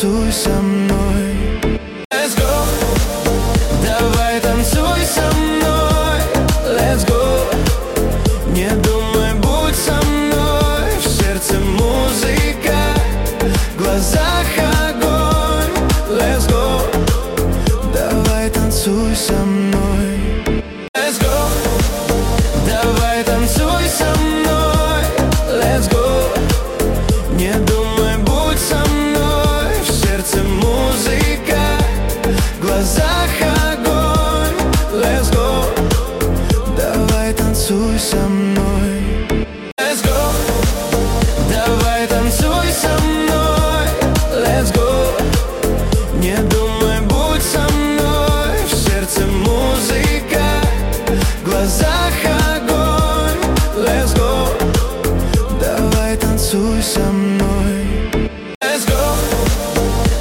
танцуй со мной. Let's go, давай танцуй со мной. Let's go, не думай, будь со мной. В сердце музыка, в глазах огонь. Let's go, давай танцуй со мной. Let's go, давай танцуй со мной. Let's go, не думай, будь со мной. В сердце музыка, в глазах огонь. Let's go, давай танцуй со мной. Let's go, давай танцуй со мной. Let's go, не думай, будь со мной. В сердце музыка, в глазах огонь. Let's go, давай танцуй со мной.